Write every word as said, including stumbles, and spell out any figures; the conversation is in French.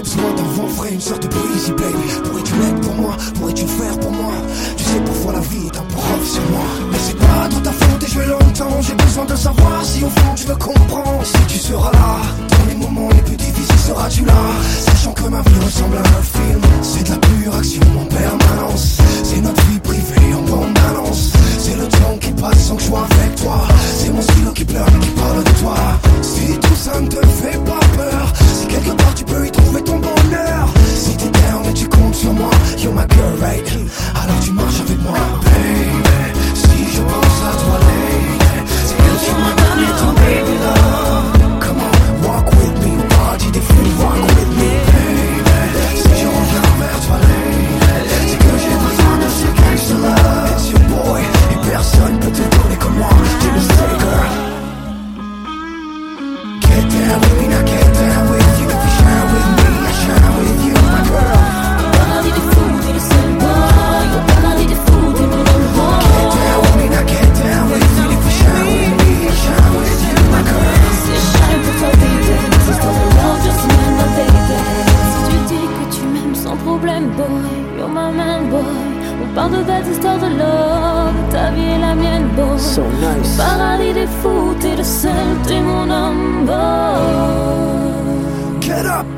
besoin d'un vent frais, une sorte de poésie, baby. Pourrais-tu l'être pour moi, pourrais-tu le faire pour moi? Tu sais, parfois la vie est un prof sur moi. Mais c'est pas trop ta faute et je vais longtemps. J'ai besoin de savoir si au fond tu me comprends. Si tu seras là, dans les moments les plus difficiles, seras-tu là? Sachant que ma vie ressemble à un film. C'est de la pure action en permanence. C'est notre vie privée en bande-annonce. C'est le temps qui passe sans que je sois avec toi. C'est mon stylo qui pleure mais qui parle de toi. Si tout ça ne te fait pas peur, si quelque part tu peux y trouver ton bonheur, si t'es down et tu comptes sur moi, you're my girl, right? Alors tu marches avec moi, baby. Si je pense à toi, lady, c'est que tu m'as donné ton baby love. Come on, walk with me, party des fous, walk with me, baby. Si je reviens vers toi, lady, c'est que j'ai besoin de ce gangsta love. It's your boy, et personne peut te donner comme moi. Tu le sais, girl. Get down with me, now get down with you. If you shine with me, I shine with you, my girl. Paradis des fous, t'es le seul boy. Au paradis des fous, t'es mon roi. Get down with me, now get down with you. If you shine with me, I shine with you, my girl. C'est shine pour toi, baby. Ces histoires de love, just me and my baby. Si tu dis que tu m'aimes sans problème, boy, you're my man, boy. On parle de belles histoires de love. Ta vie est la mienne, boy. So nice. Au paradis des fous, t'es le seul, t'es mon homme, boy. Get up,